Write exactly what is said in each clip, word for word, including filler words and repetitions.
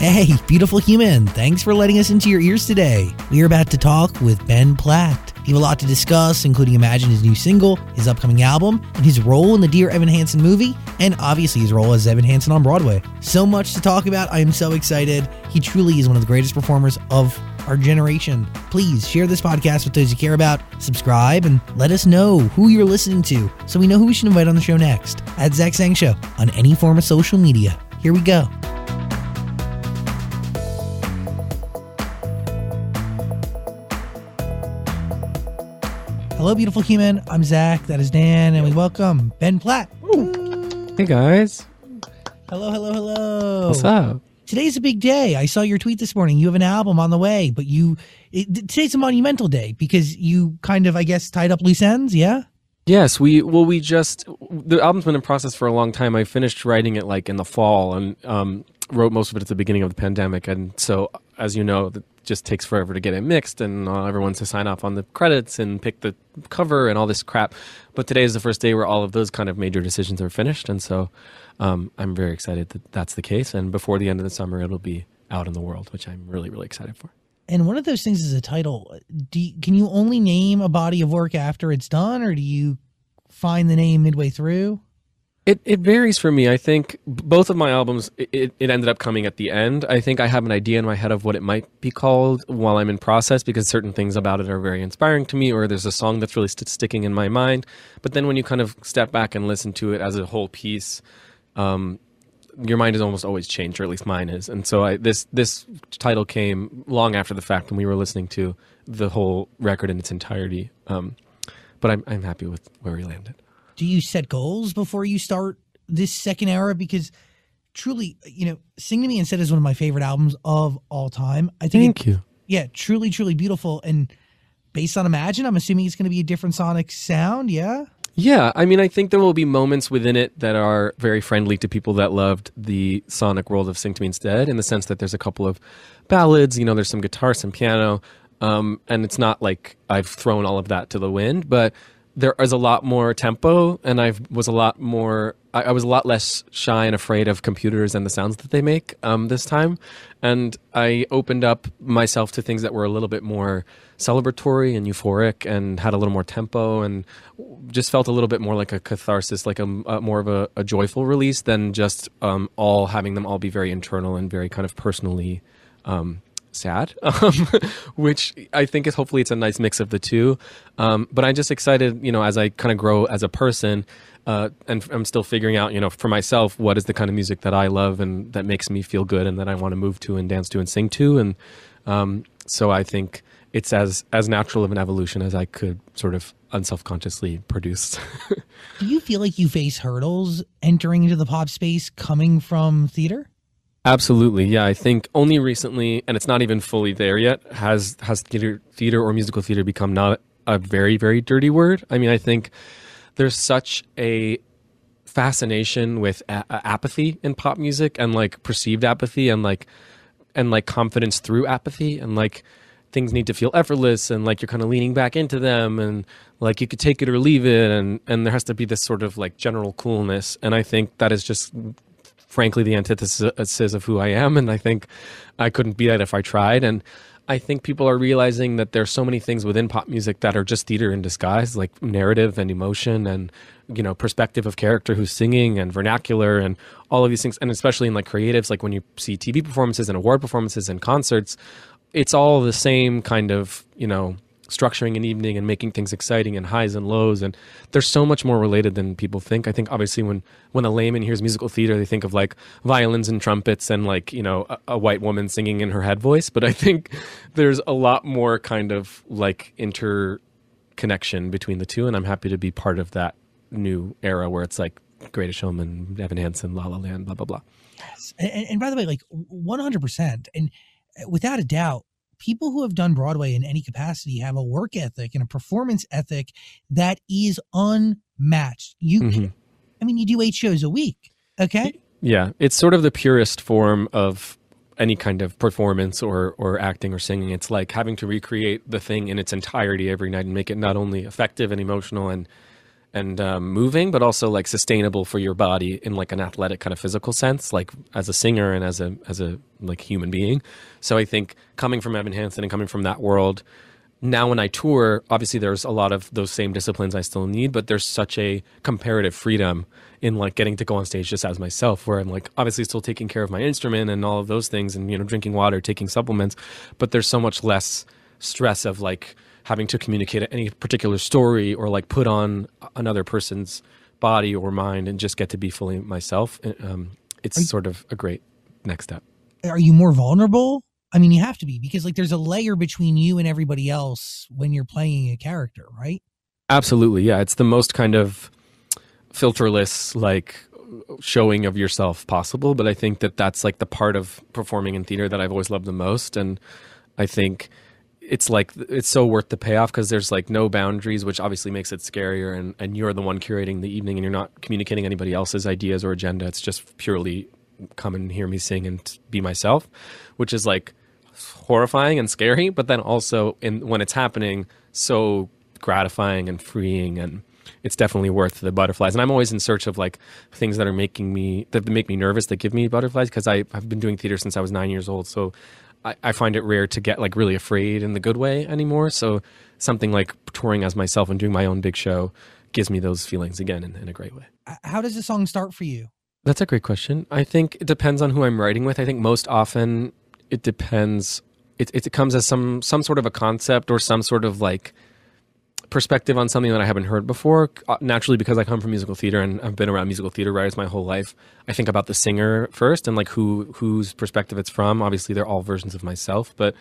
Hey, beautiful human, thanks for letting us into your ears today. We are about to talk with Ben Platt. We have a lot to discuss, including Imagine, his new single, his upcoming album, and his role in the Dear Evan Hansen movie, and obviously his role as Evan Hansen on Broadway. So much to talk about. I am so excited. He truly is one of the greatest performers of our generation. Please share this podcast with those you care about, subscribe, and let us know who you're listening to so we know who we should invite on the show next. At Zach Sang Show on any form of social media. Here we go. Hello, beautiful human. I'm Zach. That is Dan, and we welcome Ben Platt. Hey, guys. Hello, hello, hello. What's up? Today's a big day. I saw your tweet this morning. You have an album on the way, but you it, today's a monumental day because you kind of, I guess, tied up loose ends. Yeah. Yes, we well, we just the album's been in process for a long time. I finished writing it like in the fall and um, wrote most of it at the beginning of the pandemic, and so as you know, it just takes forever to get it mixed, and uh, everyone's to sign off on the credits and pick the cover and all this crap. But today is the first day where all of those kind of major decisions are finished, and so um, I'm very excited that that's the case. And before the end of the summer, it'll be out in the world, which I'm really, really excited for. And one of those things is a title. Do you, can you only name a body of work after it's done, or do you find the name midway through? It it varies for me. I think both of my albums, it, it ended up coming at the end. I think I have an idea in my head of what it might be called while I'm in process, because certain things about it are very inspiring to me, or there's a song that's really st- sticking in my mind. But then when you kind of step back and listen to it as a whole piece, um, your mind is almost always changed, or at least mine is. And so I, this this title came long after the fact when we were listening to the whole record in its entirety. Um, but I'm I'm happy with where we landed. Do you set goals before you start this second era? Because truly, you know, Sing to Me Instead is one of my favorite albums of all time. I think Thank it, you. Yeah, truly, truly beautiful. And based on Imagine, I'm assuming it's going to be a different sonic sound, yeah? Yeah, I mean, I think there will be moments within it that are very friendly to people that loved the sonic world of Sing to Me Instead, in the sense that there's a couple of ballads, you know, there's some guitar, some piano, um, and it's not like I've thrown all of that to the wind, but there is a lot more tempo, and I was a lot more. I, I was a lot less shy and afraid of computers and the sounds that they make um, this time, and I opened up myself to things that were a little bit more celebratory and euphoric, and had a little more tempo, and just felt a little bit more like a catharsis, like a, a more of a, a joyful release than just um, all having them all be very internal and very kind of personally. Um, sad, um, which I think is hopefully it's a nice mix of the two. Um, but I'm just excited, you know, as I kind of grow as a person, uh, and I'm still figuring out, you know, for myself, what is the kind of music that I love and that makes me feel good and that I want to move to and dance to and sing to. And um, so I think it's as, as natural of an evolution as I could sort of unselfconsciously produce. Do you feel like you face hurdles entering into the pop space coming from theater? Absolutely, yeah. I think only recently, and it's not even fully there yet, has has theater, theater or musical theater become not a very, very dirty word. I mean, I think there's such a fascination with a- apathy in pop music, and like perceived apathy, and like and like confidence through apathy, and like things need to feel effortless, and like you're kind of leaning back into them, and like you could take it or leave it, and and there has to be this sort of like general coolness, and I think that is just frankly the antithesis of who I am, and I think I couldn't be that if I tried. And I think people are realizing that there's so many things within pop music that are just theater in disguise, like narrative and emotion and, you know, perspective of character who's singing and vernacular and all of these things. And especially in like creatives, like when you see T V performances and award performances and concerts, it's all the same kind of, you know, structuring an evening and making things exciting and highs and lows, and they're so much more related than people think. I think obviously when when a layman hears musical theater, they think of like violins and trumpets and like, you know, a, a white woman singing in her head voice, but I think there's a lot more kind of like interconnection between the two, and I'm happy to be part of that new era where it's like Greatest Showman, Evan Hansen, La La Land, blah blah blah. Yes, and, and by the way, like one hundred percent, and without a doubt, people who have done Broadway in any capacity have a work ethic and a performance ethic that is unmatched. You, mm-hmm. I mean, you do eight shows a week. Okay. Yeah. It's sort of the purest form of any kind of performance or, or acting or singing. It's like having to recreate the thing in its entirety every night and make it not only effective and emotional and, and um, moving, but also like sustainable for your body in like an athletic kind of physical sense, like as a singer and as a as a like human being. So I think coming from Evan Hansen and coming from that world, now when I tour, obviously there's a lot of those same disciplines I still need, but there's such a comparative freedom in like getting to go on stage just as myself, where I'm like obviously still taking care of my instrument and all of those things, and you know drinking water, taking supplements, but there's so much less stress of like having to communicate any particular story or like put on another person's body or mind and just get to be fully myself. Um, it's you, sort of a great next step. Are you more vulnerable? I mean, you have to be, because like there's a layer between you and everybody else when you're playing a character, right? Absolutely. Yeah. It's the most kind of filterless, like showing of yourself possible. But I think that that's like the part of performing in theater that I've always loved the most. And I think it's like, it's so worth the payoff because there's like no boundaries, which obviously makes it scarier. And, and you're the one curating the evening and you're not communicating anybody else's ideas or agenda. It's just purely come and hear me sing and be myself, which is like horrifying and scary, but then also in when it's happening, so gratifying and freeing, and it's definitely worth the butterflies. And I'm always in search of like things that are making me, that make me nervous, that give me butterflies, because I've been doing theater since I was nine years old. So I, I find it rare to get like really afraid in the good way anymore. So something like touring as myself and doing my own big show gives me those feelings again in, in a great way. How does the song start for you? That's a great question. I think it depends on who I'm writing with. I think most often it depends. It, it comes as some some sort of a concept or some sort of like perspective on something that I haven't heard before. Naturally, because I come from musical theater and I've been around musical theater writers my whole life, I think about the singer first and like who whose perspective it's from. Obviously, they're all versions of myself, but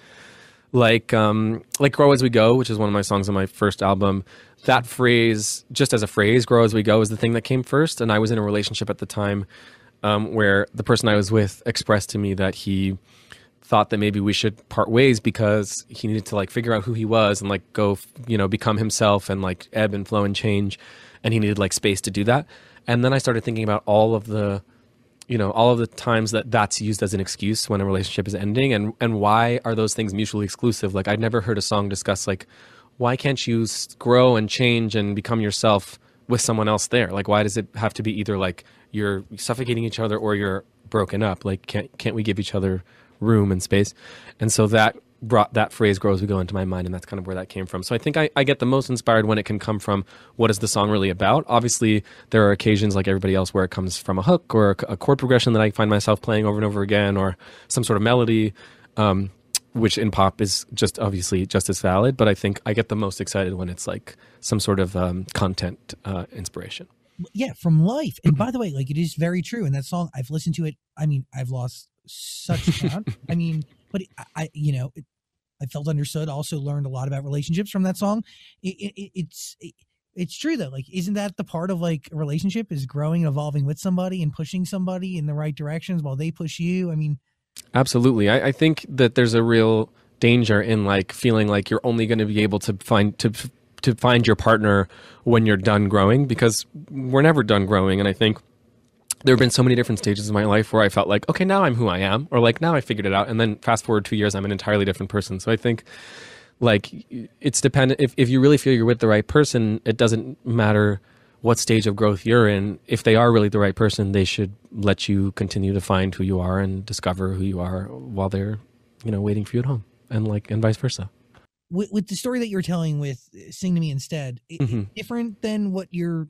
like um, like "Grow as We Go," which is one of my songs on my first album. That phrase, just as a phrase, "Grow as we go," is the thing that came first. And I was in a relationship at the time um, where the person I was with expressed to me that he thought that maybe we should part ways because he needed to like figure out who he was and like go, you know, become himself and like ebb and flow and change. And he needed like space to do that. And then I started thinking about all of the, you know, all of the times that that's used as an excuse when a relationship is ending, and, and why are those things mutually exclusive? Like I'd never heard a song discuss like, why can't you grow and change and become yourself with someone else there? Like, why does it have to be either like you're suffocating each other or you're broken up? Like, can't, can't we give each other room and space? And so that brought that phrase "grow as we go" into my mind, and that's kind of where that came from. So I think I, I get the most inspired when it can come from what is the song really about. Obviously, there are occasions like everybody else where it comes from a hook or a, a chord progression that I find myself playing over and over again, or some sort of melody, um, which in pop is just obviously just as valid. But I think I get the most excited when it's like some sort of um, content uh, inspiration. Yeah, from life. And by the way, like it is very true. And that song, I've listened to it. I mean, I've lost such count. I mean, but it, I, you know, it, I felt understood. Also learned a lot about relationships from that song. It, it, it's it, it's true though. Like, isn't that the part of like a relationship, is growing and evolving with somebody and pushing somebody in the right directions while they push you? I mean, absolutely. I, I think that there's a real danger in like feeling like you're only going to be able to find to to find your partner when you're done growing, because we're never done growing. And I think there have been so many different stages in my life where I felt like, okay, now I'm who I am, or like now I figured it out. And then fast forward two years, I'm an entirely different person. So I think like it's dependent. If, if you really feel you're with the right person, it doesn't matter what stage of growth you're in. If they are really the right person, they should let you continue to find who you are and discover who you are while they're, you know, waiting for you at home, and like, and vice versa. With, with the story that you're telling with "Sing to Me Instead," it, mm-hmm. different than what you're,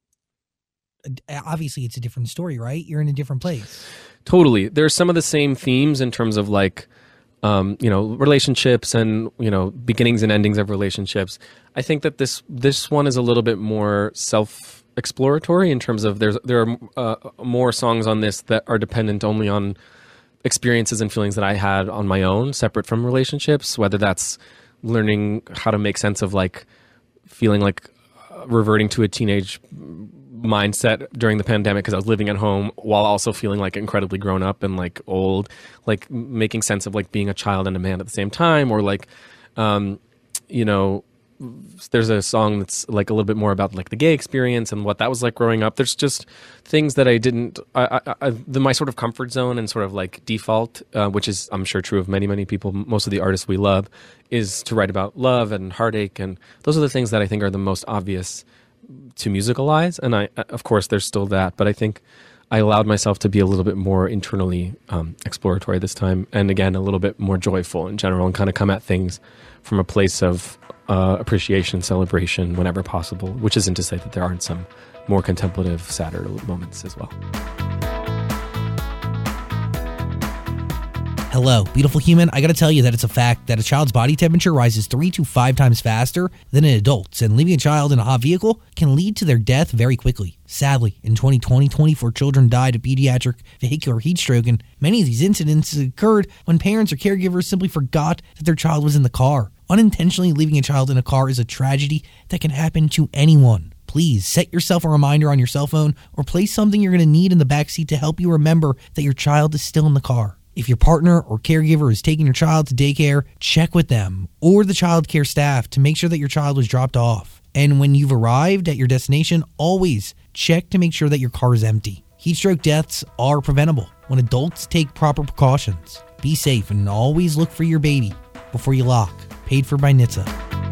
obviously it's a different story, right? You're in a different place. Totally. There's some of the same themes in terms of like, um, you know, relationships and, you know, beginnings and endings of relationships. I think that this, this one is a little bit more self-exploratory in terms of there's, there are uh, more songs on this that are dependent only on experiences and feelings that I had on my own, separate from relationships, whether that's learning how to make sense of like feeling like uh, reverting to a teenage mindset during the pandemic because I was living at home while also feeling like incredibly grown up and like old, like making sense of like being a child and a man at the same time, or like, um, you know, there's a song that's like a little bit more about like the gay experience and what that was like growing up. There's just things that I didn't, I, I, I, the, my sort of comfort zone and sort of like default, uh, which is I'm sure true of many, many people, most of the artists we love, is to write about love and heartache. And those are the things that I think are the most obvious to musicalize, and I, of course, there's still that, but I think I allowed myself to be a little bit more internally um, exploratory this time, and again, a little bit more joyful in general, and kind of come at things from a place of uh, appreciation, celebration, whenever possible, which isn't to say that there aren't some more contemplative, sadder moments as well. Hello, beautiful human. I gotta tell you that it's a fact that a child's body temperature rises three to five times faster than an adult's, and leaving a child in a hot vehicle can lead to their death very quickly. Sadly, in twenty twenty, twenty-four children died of pediatric vehicular heat stroke, and many of these incidents occurred when parents or caregivers simply forgot that their child was in the car. Unintentionally leaving a child in a car is a tragedy that can happen to anyone. Please set yourself a reminder on your cell phone or place something you're going to need in the backseat to help you remember that your child is still in the car. If your partner or caregiver is taking your child to daycare, check with them or the child care staff to make sure that your child was dropped off. And when you've arrived at your destination, always check to make sure that your car is empty. Heat stroke deaths are preventable when adults take proper precautions. Be safe and always look for your baby before you lock. Paid for by N H T S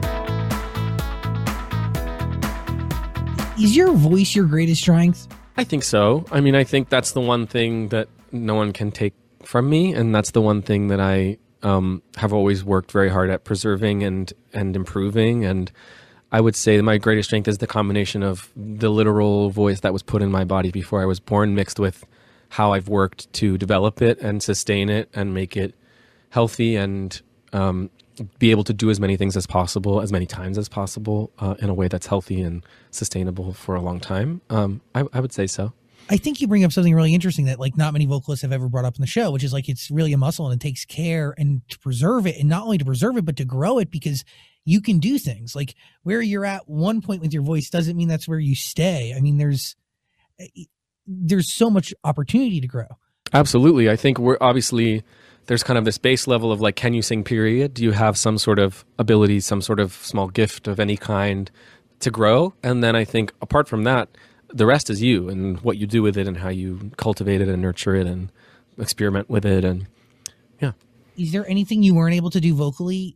A. Is your voice your greatest strength? I think so. I mean, I think that's the one thing that no one can take from me, and that's the one thing that I um, have always worked very hard at preserving and and improving. And I would say that my greatest strength is the combination of the literal voice that was put in my body before I was born, mixed with how I've worked to develop it and sustain it and make it healthy and um, be able to do as many things as possible, as many times as possible, uh, in a way that's healthy and sustainable for a long time. Um, I, I would say so. I think you bring up something really interesting that like not many vocalists have ever brought up in the show, which is like it's really a muscle and it takes care and to preserve it, and not only to preserve it, but to grow it, because you can do things like where you're at one point with your voice doesn't mean that's where you stay. I mean, there's there's so much opportunity to grow. Absolutely. I think we're obviously there's kind of this base level of like, can you sing, period? Do you have some sort of ability, some sort of small gift of any kind to grow? And then I think apart from that, the rest is you and what you do with it and how you cultivate it and nurture it and experiment with it. And yeah. Is there anything you weren't able to do vocally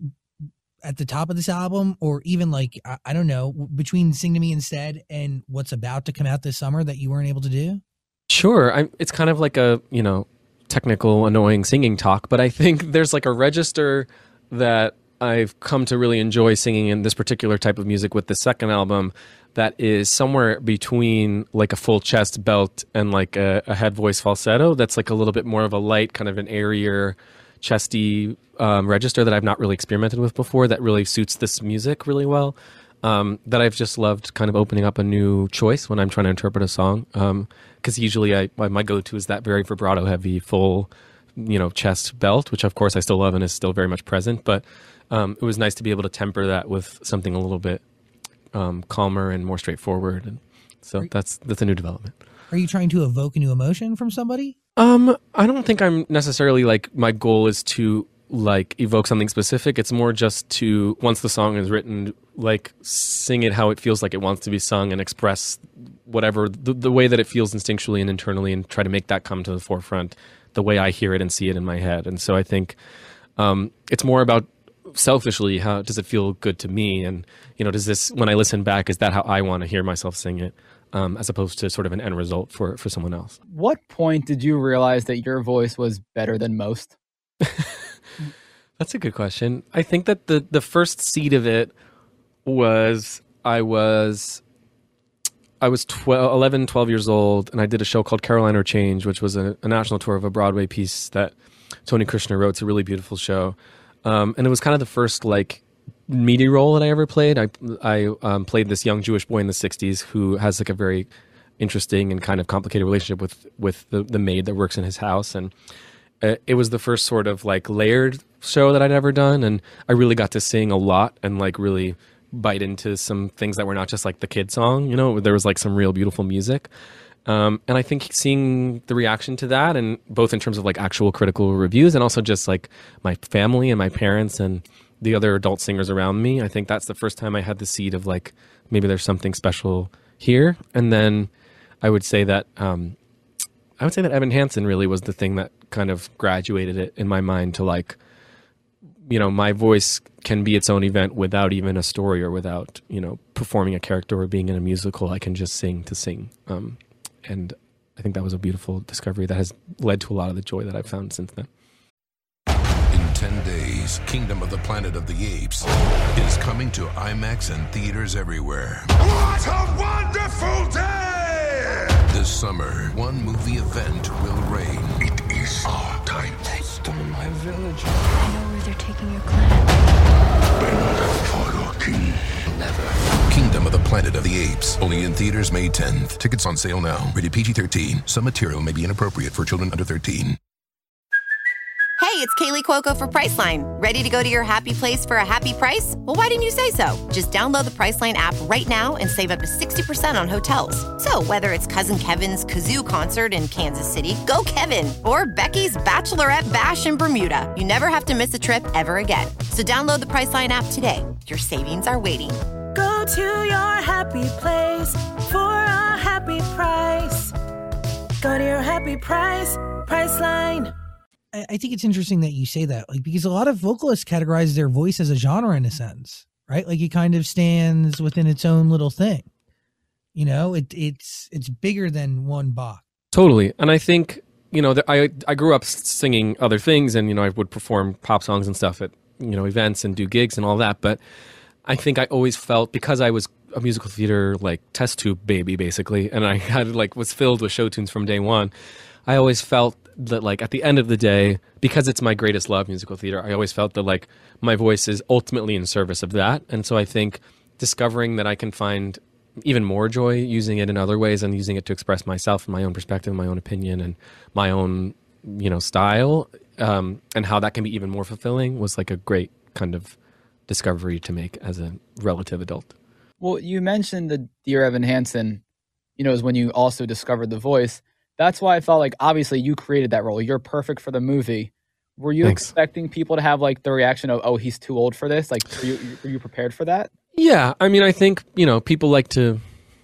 at the top of this album, or even like, I, I don't know, between Sing to Me Instead and what's about to come out this summer that you weren't able to do? Sure. I, it's kind of like a, you know, technical, annoying singing talk, but I think there's like a register that I've come to really enjoy singing in this particular type of music with the second album that is somewhere between like a full chest belt and like a, a head voice falsetto that's like a little bit more of a light, kind of an airier, chesty um, register that I've not really experimented with before that really suits this music really well. Um, that I've just loved kind of opening up a new choice when I'm trying to interpret a song. Because um, usually I, my go-to is that very vibrato heavy, full, you know, chest belt, which of course I still love and is still very much present. But um, it was nice to be able to temper that with something a little bit um, calmer and more straightforward. And so you, that's that's a new development. Are you trying to evoke a new emotion from somebody? Um, I don't think I'm necessarily like, my goal is to like evoke something specific. It's more just to, once the song is written, like sing it how it feels like it wants to be sung and express whatever the, the way that it feels instinctually and internally, and try to make that come to the forefront the way I hear it and see it in my head. And so I think um, it's more about selfishly, how does it feel good to me? And, you know, does this, when I listen back, is that how I want to hear myself sing it? Um, as opposed to sort of an end result for, for someone else. What point did you realize that your voice was better than most? That's a good question. I think that the, the first seed of it was I was I was twelve, eleven, twelve years old, and I did a show called Caroline or Change, which was a, a national tour of a Broadway piece that Tony Kushner wrote. It's a really beautiful show. Um, and it was kind of the first like meaty role that I ever played. I I um, played this young Jewish boy in the sixties who has like a very interesting and kind of complicated relationship with with the, the maid that works in his house, and uh, it was the first sort of like layered show that I'd ever done, and I really got to sing a lot and like really bite into some things that were not just like the kid song, you know, there was like some real beautiful music. Um, and I think seeing the reaction to that, and both in terms of like actual critical reviews and also just like my family and my parents and the other adult singers around me, I think that's the first time I had the seed of like, maybe there's something special here. And then I would say that, um, I would say that Evan Hansen really was the thing that kind of graduated it in my mind to like you know, my voice can be its own event without even a story or without, you know, performing a character or being in a musical. I can just sing to sing. Um, and I think that was a beautiful discovery that has led to a lot of the joy that I've found since then. In ten days, Kingdom of the Planet of the Apes is coming to IMAX and theaters everywhere. What a wonderful day! This summer, one movie event will reign. It is our time. They stole my village. I know where they're taking your clan. Bend for your king. Never. Kingdom of the Planet of the Apes. Only in theaters May tenth. Tickets on sale now. Rated P G thirteen. Some material may be inappropriate for children under thirteen. Hey, it's Kaylee Cuoco for Priceline. Ready to go to your happy place for a happy price? Well, why didn't you say so? Just download the Priceline app right now and save up to sixty percent on hotels. So whether it's Cousin Kevin's Kazoo Concert in Kansas City, go Kevin, or Becky's Bachelorette Bash in Bermuda, you never have to miss a trip ever again. So download the Priceline app today. Your savings are waiting. Go to your happy place for a happy price. Go to your happy price, Priceline. I think it's interesting that you say that, like, because a lot of vocalists categorize their voice as a genre in a sense, right? Like it kind of stands within its own little thing. You know, it, it's it's bigger than one box. Totally. And I think, you know, I I grew up singing other things, and, you know, I would perform pop songs and stuff at, you know, events and do gigs and all that. But I think I always felt, because I was a musical theater, like, test tube baby, basically, and I had, like, was filled with show tunes from day one, I always felt that, like, at the end of the day, because it's my greatest love, musical theater, I always felt that, like, my voice is ultimately in service of that. And so I think discovering that I can find even more joy using it in other ways and using it to express myself and my own perspective, my own opinion, and my own, you know, style, um, and how that can be even more fulfilling was, like, a great kind of discovery to make as a relative adult. Well, you mentioned the Dear Evan Hansen, you know, is when you also discovered the voice. That's why I felt like, obviously, you created that role. You're perfect for the movie. Were you Thanks. expecting people to have, like, the reaction of, oh, he's too old for this? Like, were you, were you prepared for that? Yeah. I mean, I think, you know, people like to,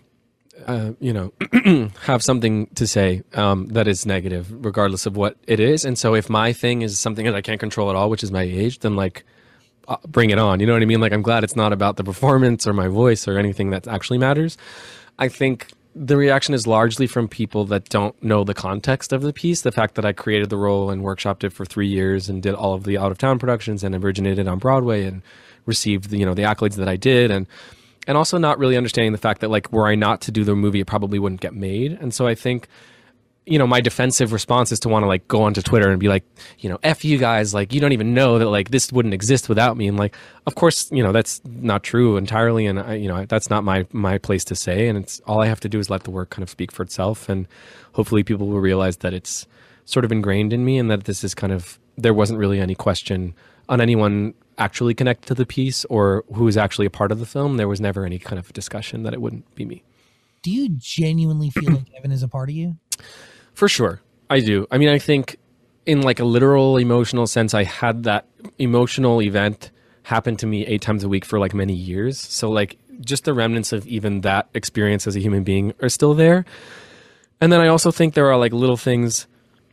uh, you know, have something to say um, that is negative, regardless of what it is. And so if my thing is something that I can't control at all, which is my age, then, like, uh, bring it on. You know what I mean? Like, I'm glad it's not about the performance or my voice or anything that actually matters. I think the reaction is largely from people that don't know the context of the piece. The fact that I created the role and workshopped it for three years and did all of the out-of-town productions and originated on Broadway and received the, you know, the accolades that I did, and and also not really understanding the fact that, like, were I not to do the movie, it probably wouldn't get made. And so I think, you know, my defensive response is to want to, like, go onto Twitter and be like, you know, F you guys, like, you don't even know that, like, this wouldn't exist without me. And, like, of course, you know, that's not true entirely. And, I, you know, that's not my, my place to say. And it's all I have to do is let the work kind of speak for itself. And hopefully people will realize that it's sort of ingrained in me and that this is kind of, there wasn't really any question on anyone actually connected to the piece or who is actually a part of the film. There was never any kind of discussion that it wouldn't be me. Do you genuinely feel like Evan is a part of you? For sure. I do. I mean, I think in, like, a literal emotional sense, I had that emotional event happen to me eight times a week for, like, many years. So, like, just the remnants of even that experience as a human being are still there. And then I also think there are, like, little things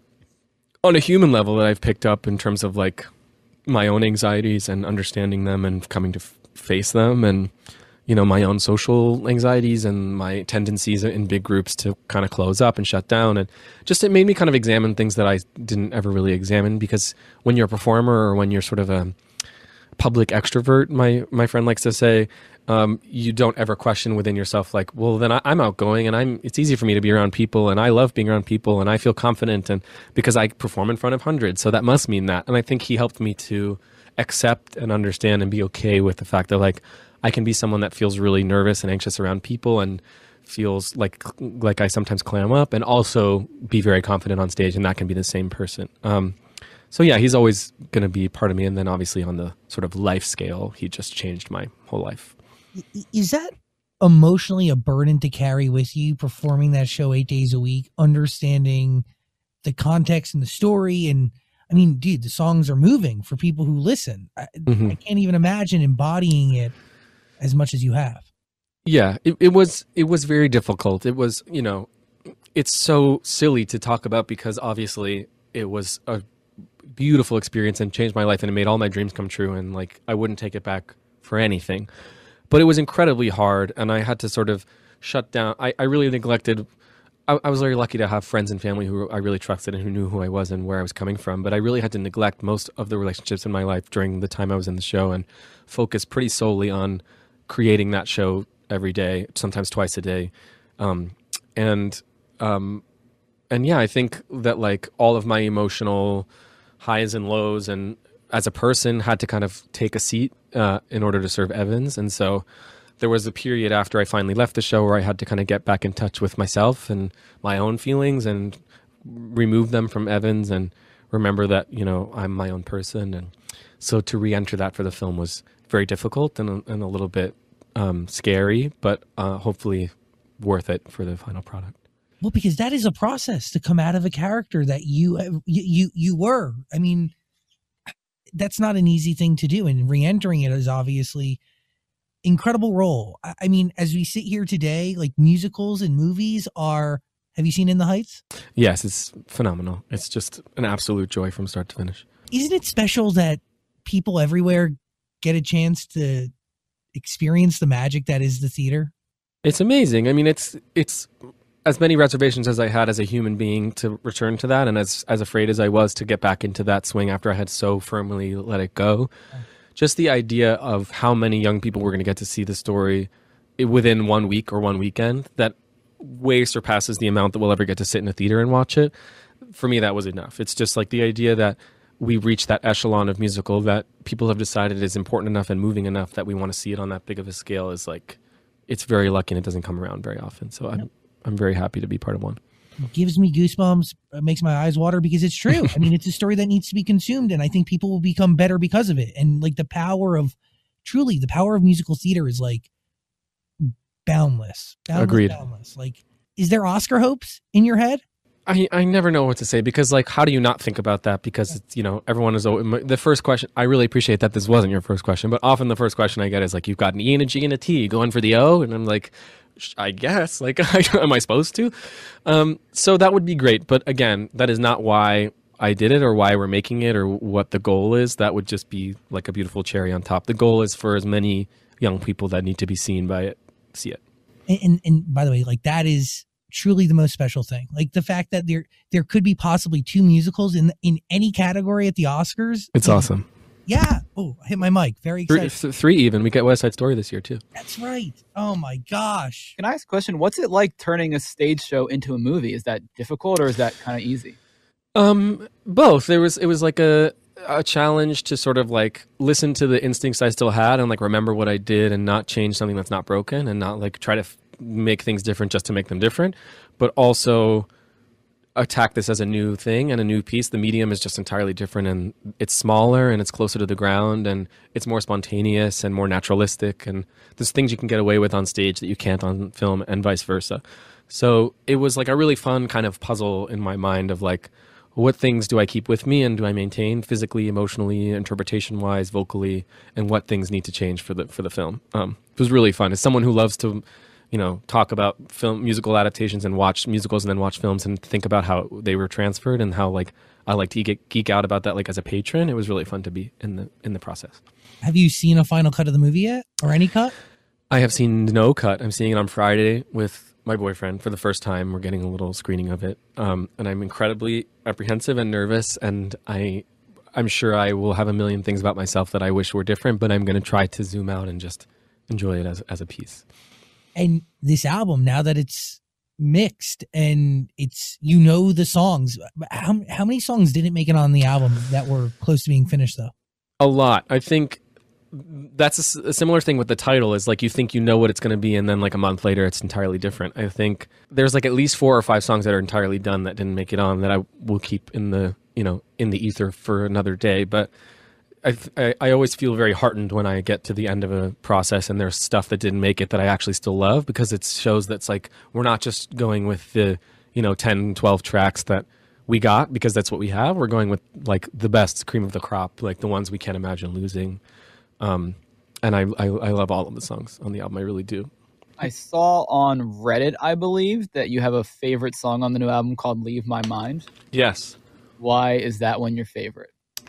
on a human level that I've picked up in terms of, like, my own anxieties and understanding them and coming to f- face them, and, you know, my own social anxieties and my tendencies in big groups to kind of close up and shut down. And just, it made me kind of examine things that I didn't ever really examine, because when you're a performer or when you're sort of a public extrovert, my, my friend likes to say, um, you don't ever question within yourself, like, well, then I, I'm outgoing and I'm, it's easy for me to be around people and I love being around people and I feel confident, and because I perform in front of hundreds. So that must mean that. And I think he helped me to accept and understand and be okay with the fact that, like, I can be someone that feels really nervous and anxious around people and feels like like I sometimes clam up, and also be very confident on stage, and that can be the same person. Um, so yeah, he's always going to be part of me. And then obviously on the sort of life scale, he just changed my whole life. Is that emotionally a burden to carry with you, performing that show eight days a week, understanding the context and the story? And I mean, dude, the songs are moving for people who listen. I, mm-hmm. I can't even imagine embodying it as much as you have. Yeah, it, it was, it was very difficult. It was, you know, it's so silly to talk about because obviously it was a beautiful experience and changed my life, and it made all my dreams come true, and like I wouldn't take it back for anything. But it was incredibly hard, and I had to sort of shut down. I, I really neglected. I, I was very lucky to have friends and family who I really trusted and who knew who I was and where I was coming from. But I really had to neglect most of the relationships in my life during the time I was in the show and focus pretty solely on creating that show every day, sometimes twice a day. Um, and um, and yeah, I think that like all of my emotional highs and lows and as a person had to kind of take a seat uh, in order to serve Evans. And so there was a period after I finally left the show where I had to kind of get back in touch with myself and my own feelings and remove them from Evans and remember that, you know, I'm my own person. And so to re-enter that for the film was very difficult and, and a little bit um, scary, but uh, hopefully worth it for the final product. Well, because that is a process to come out of a character that you you you, you were. I mean, that's not an easy thing to do, and re-entering it is obviously incredible role. I mean, as we sit here today, like musicals and movies are, have you seen In the Heights? Yes, it's phenomenal. It's just an absolute joy from start to finish. Isn't it special that people everywhere get a chance to experience the magic that is the theater? It's amazing. I mean, it's it's as many reservations as I had as a human being to return to that, and as as afraid as I was to get back into that swing after I had so firmly let it go. Just the idea of how many young people were going to get to see the story within one week or one weekend, that way surpasses the amount that we'll ever get to sit in a theater and watch it. For me, that was enough. It's just like the idea that we reached that echelon of musical that people have decided is important enough and moving enough that we want to see it on that big of a scale is like, it's very lucky and it doesn't come around very often. So I'm, I'm very happy to be part of one. It gives me goosebumps, it makes my eyes water because it's true. I mean, it's a story that needs to be consumed, and I think people will become better because of it. And like the power of, truly, the power of musical theater is like boundless. boundless Agreed. Boundless. Like, is there Oscar hopes in your head? I, I never know what to say because, like, how do you not think about that? Because, it's, you know, everyone is always, the first question, I really appreciate that this wasn't your first question, but often the first question I get is like, you've got an E and a G and a T going for the O. And I'm like, I guess, like, am I supposed to? Um, so that would be great. But again, that is not why I did it or why we're making it or what the goal is. That would just be like a beautiful cherry on top. The goal is for as many young people that need to be seen by it, see it. And, and, and by the way, like that is truly the most special thing. Like the fact that there, there could be possibly two musicals in, in any category at the Oscars. It's awesome. Yeah. Oh, I hit my mic. Very excited. Three, three even. We get West Side Story this year too. That's right. Oh my gosh. Can I ask a question? What's it like turning a stage show into a movie? Is that difficult or is that kind of easy? Um, both. There was it was like a a challenge to sort of like listen to the instincts I still had and like remember what I did and not change something that's not broken and not like try to f- make things different just to make them different, but also attack this as a new thing and a new piece. The medium is just entirely different and it's smaller and it's closer to the ground and it's more spontaneous and more naturalistic and there's things you can get away with on stage that you can't on film and vice versa. So it was like a really fun kind of puzzle in my mind of like, what things do I keep with me and do I maintain physically, emotionally, interpretation wise, vocally, and what things need to change for the for the film. Um, it was really fun. As someone who loves to, you know, talk about film musical adaptations and watch musicals and then watch films and think about how they were transferred and how like I like to geek, geek out about that like as a patron. It was really fun to be in the in the process. Have you seen a final cut of the movie yet or any cut? I have seen no cut. I'm seeing it on Friday with my boyfriend for the first time. We're getting a little screening of it. Um, and I'm incredibly apprehensive and nervous. And I, I'm sure I will have a million things about myself that I wish were different, but I'm going to try to zoom out and just enjoy it as, as a piece. And this album, now that it's mixed and it's, you know, the songs, how, how many songs didn't make it on the album that were close to being finished though? A lot. I think that's a, a similar thing with the title is like you think you know what it's going to be and then like a month later it's entirely different. I think there's like at least four or five songs that are entirely done that didn't make it on that I will keep in the, you know, in the ether for another day. But I, I, I always feel very heartened when I get to the end of a process and there's stuff that didn't make it that I actually still love because it shows that's like we're not just going with the, you know, ten, twelve tracks that we got because that's what we have. We're going with like the best cream of the crop, like the ones we can't imagine losing. Um, and I, I I love all of the songs on the album. I really do. I saw on Reddit, I believe, that you have a favorite song on the new album called Leave My Mind. Yes. Why is that one your favorite?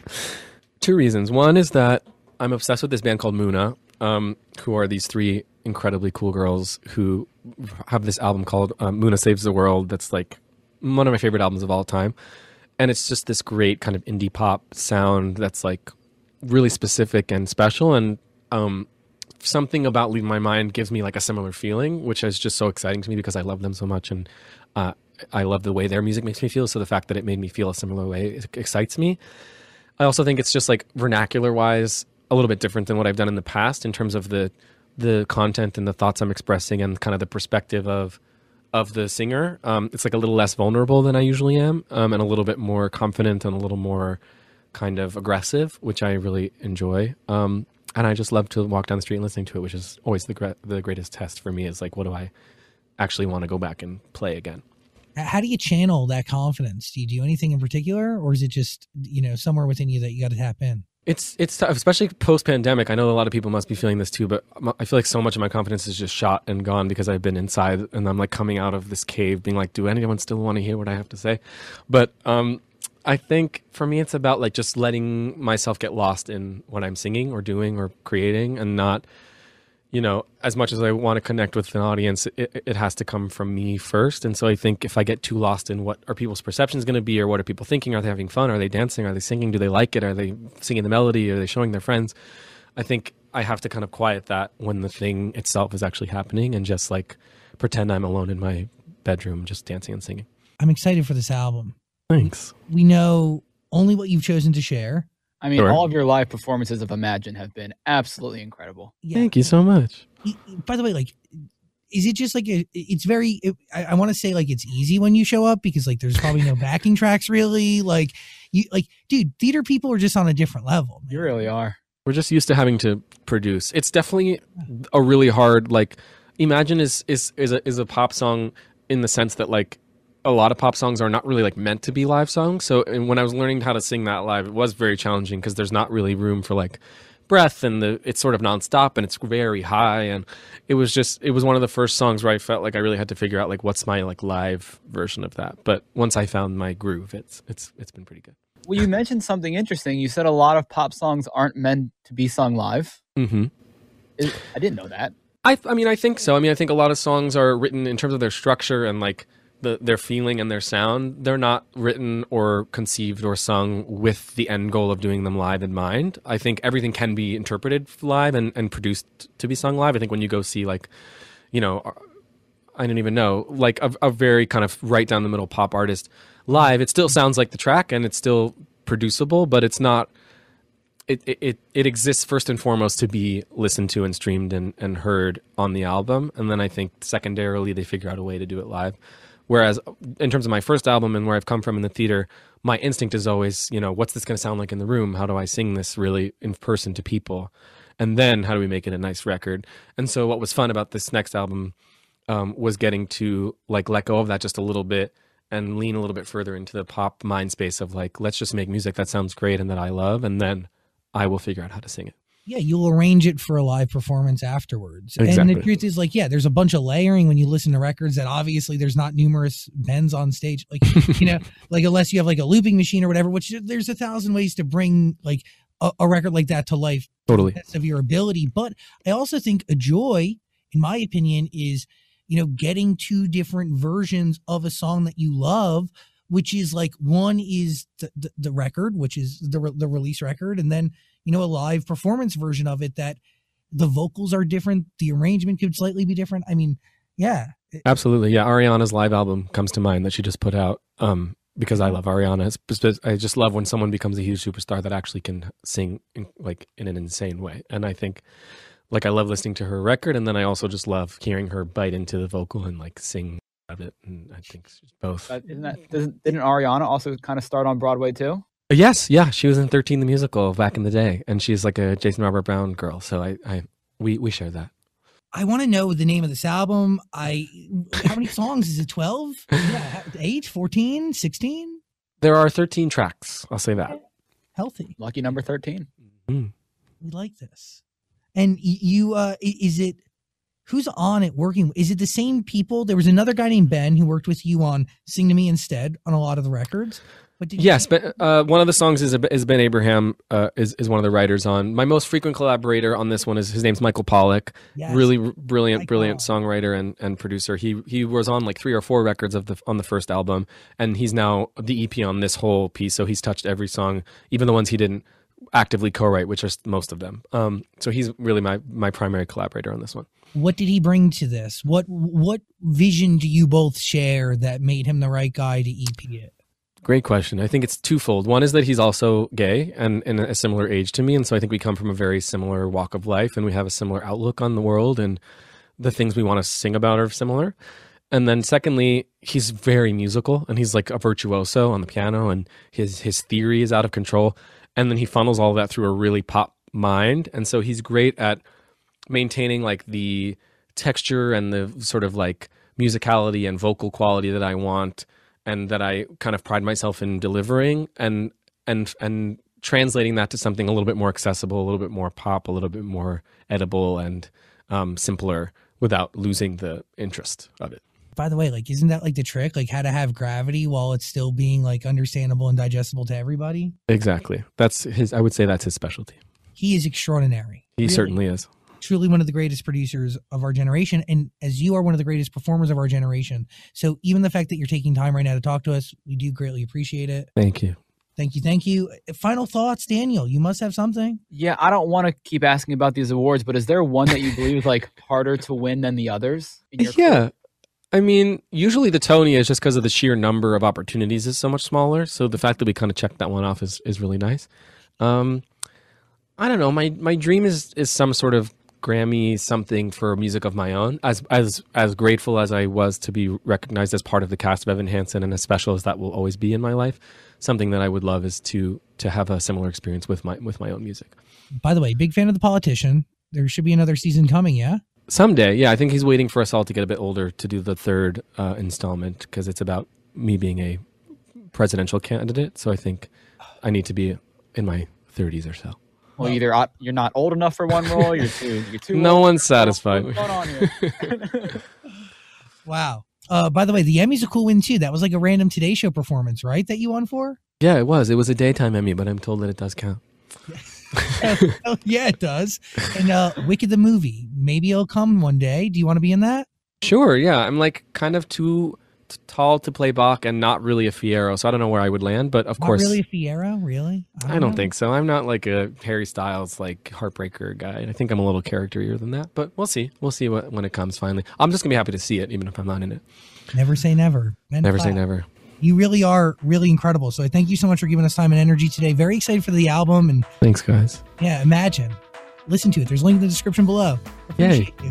Two reasons. One is that I'm obsessed with this band called Muna, um, who are these three incredibly cool girls who have this album called um, Muna Saves the World. That's like one of my favorite albums of all time. And it's just this great kind of indie pop sound that's like really specific and special. And um, something about Leave My Mind gives me like a similar feeling, which is just so exciting to me because I love them so much. And uh, I love the way their music makes me feel. So the fact that it made me feel a similar way it excites me. I also think it's just like vernacular wise, a little bit different than what I've done in the past in terms of the the content and the thoughts I'm expressing and kind of the perspective of of the singer. Um, it's like a little less vulnerable than I usually am, um, and a little bit more confident and a little more kind of aggressive, which I really enjoy. Um, and I just love to walk down the street and listening to it, which is always the gre- the greatest test for me is like, what do I actually want to go back and play again? How do you channel that confidence? Do you do anything in particular, or is it just, you know, somewhere within you that you got to tap in? It's it's tough, especially post-pandemic. I know a lot of people must be feeling this too, but I feel like so much of my confidence is just shot and gone because I've been inside and I'm like coming out of this cave being like, do anyone still want to hear what I have to say? But um, I think for me, it's about like just letting myself get lost in what I'm singing or doing or creating and not, you know, as much as I want to connect with an audience, it, it has to come from me first. And so I think if I get too lost in what are people's perceptions going to be, or what are people thinking, are they having fun? Are they dancing? Are they singing? Do they like it? Are they singing the melody? Are they showing their friends? I think I have to kind of quiet that when the thing itself is actually happening and just like pretend I'm alone in my bedroom, just dancing and singing. I'm excited for this album. Thanks. We know only what you've chosen to share. I mean, Sure. all of your live performances of Imagine have been absolutely incredible. Yeah. Thank you so much. By the way, like, is it just like a, it's very, it, I, I want to say like it's easy when you show up because like there's probably no backing tracks really. Like, you, like, dude, theater people are just on a different level. Man. You really are. We're just used to having to produce. It's definitely a really hard, like, Imagine is is is a, is a pop song in the sense that like a lot of pop songs are not really like meant to be live songs. So and when I was learning how to sing that live, it was very challenging because there's not really room for like breath, and the it's sort of nonstop and it's very high, and it was just it was one of the first songs where I felt like I really had to figure out like what's my like live version of that. But once I found my groove, it's it's it's been pretty good. Well, you mentioned something interesting. You said a lot of pop songs aren't meant to be sung live. Mm-hmm. Is- I didn't know that. I I mean I think so. I mean I think a lot of songs are written in terms of their structure and like the their feeling and their sound. They're not written or conceived or sung with the end goal of doing them live in mind. I think everything can be interpreted live and, and produced to be sung live. I think when you go see like, you know, I don't even know, like a, a very kind of right down the middle pop artist live, it still sounds like the track and it's still producible, but it's not, it, it, it exists first and foremost to be listened to and streamed and, and heard on the album. And then I think secondarily they figure out a way to do it live. Whereas in terms of my first album and where I've come from in the theater, my instinct is always, you know, what's this going to sound like in the room? How do I sing this really in person to people? And then how do we make it a nice record? And so what was fun about this next album um, was getting to like let go of that just a little bit and lean a little bit further into the pop mind space of like, let's just make music that sounds great and that I love. And then I will figure out how to sing it. Yeah, you'll arrange it for a live performance afterwards. Exactly. And the truth is like, yeah, there's a bunch of layering when you listen to records that obviously there's not numerous bends on stage. Like, you know, like unless you have like a looping machine or whatever, which there's a thousand ways to bring like a, a record like that to life. Totally. To the best of your ability. But I also think a joy, in my opinion, is, you know, getting two different versions of a song that you love, which is like one is the, the, the record, which is the re- the release record, and then, you know, a live performance version of it that the vocals are different, the arrangement could slightly be different. I mean, yeah. Absolutely. Yeah. Ariana's live album comes to mind that she just put out um, because I love Ariana. It's, I just love when someone becomes a huge superstar that actually can sing in, like in an insane way. And I think like I love listening to her record, and then I also just love hearing her bite into the vocal and like sing of it. And I think it's both. But isn't that, doesn't, didn't Ariana also kind of start on Broadway too? Yes, yeah, she was in thirteen the musical back in the day, and she's like a Jason Robert Brown girl. So I, I we we share that. I want to know the name of this album. I how many songs is it? twelve? Yeah, eight, fourteen, sixteen? There are thirteen tracks. I'll say that. Healthy. Lucky number thirteen. Mm. We like this. And you, uh, is it? Who's on it working? Is it the same people? There was another guy named Ben who worked with you on "Sing to Me Instead" on a lot of the records. But did you Yes, but uh, one of the songs is is Ben Abraham uh, is is one of the writers on. My most frequent collaborator on this one is his name's Michael Pollack. Yes. Really r- brilliant, Michael. brilliant songwriter and, and producer. He he was on like three or four records of the on the first album, and he's now the E P on this whole piece. So he's touched every song, even the ones he didn't actively co-write, which are most of them. Um, so he's really my my primary collaborator on this one. What did he bring to this? What what vision do you both share that made him the right guy to E P it? Great question. I think it's twofold. One is that he's also gay and in a similar age to me. And so I think we come from a very similar walk of life and we have a similar outlook on the world and the things we want to sing about are similar. And then secondly, he's very musical and he's like a virtuoso on the piano and his, his theory is out of control. And then he funnels all of that through a really pop mind. And so he's great at maintaining like the texture and the sort of like musicality and vocal quality that I want and that I kind of pride myself in delivering and and and translating that to something a little bit more accessible, a little bit more pop, a little bit more edible and um, simpler without losing the interest of it. By the way, like, isn't that like the trick? Like how to have gravity while it's still being like understandable and digestible to everybody? Exactly. That's his, I would say that's his specialty. He is extraordinary. He Really, certainly is. Truly one of the greatest producers of our generation. And as you are one of the greatest performers of our generation. So even the fact that you're taking time right now to talk to us, we do greatly appreciate it. Thank you. Thank you. Thank you. Final thoughts, Daniel. You must have something. Yeah, I don't want to keep asking about these awards, but is there one that you believe is like harder to win than the others? in your Yeah. career? I mean, usually the Tony is just because of the sheer number of opportunities is so much smaller. So the fact that we kind of checked that one off is, is really nice. Um, I don't know. My my dream is is some sort of Grammy something for music of my own. As as as grateful as I was to be recognized as part of the cast of Evan Hansen and as special as that will always be in my life, something that I would love is to to have a similar experience with my with my own music. By the way, big fan of The Politician. There should be another season coming, yeah? Someday, yeah. I think he's waiting for us all to get a bit older to do the third uh, installment because it's about me being a presidential candidate. So I think I need to be in my thirties or so. Well, either uh, you're not old enough for one role, you're too, you're too. No old. one's satisfied. What's going on here? Wow. Uh, by the way, the Emmy's a cool win too. That was like a random Today Show performance, right? That you won for? Yeah, it was. It was a daytime Emmy, but I'm told that it does count. Oh, yeah, it does. And uh, Wicked the movie. Maybe it'll come one day. Do you want to be in that? Sure, yeah. I'm like kind of too t- tall to play Bach and not really a Fiyero, so I don't know where I would land, but of Not course. really a Fiero? Really? I don't know. think so. I'm not like a Harry Styles, like heartbreaker guy. I think I'm a little characterier than that, but we'll see. We'll see what, when it comes finally. I'm just going to be happy to see it, even if I'm not in it. Never say never. Ben Never Platt. say never. You really are really incredible. So thank you so much for giving us time and energy today. Very excited for the album. And Thanks, guys. yeah, Imagine. Listen to it. There's a link in the description below. Appreciate you.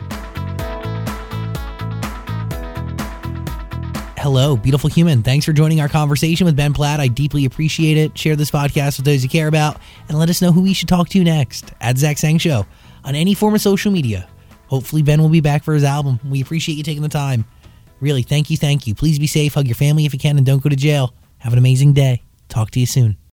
Hello, beautiful human. Thanks for joining our conversation with Ben Platt. I deeply appreciate it. Share this podcast with those you care about and let us know who we should talk to next at Zach Sang Show on any form of social media. Hopefully Ben will be back for his album. We appreciate you taking the time. Really, thank you, thank you. Please be safe, hug your family if you can, and don't go to jail. Have an amazing day. Talk to you soon.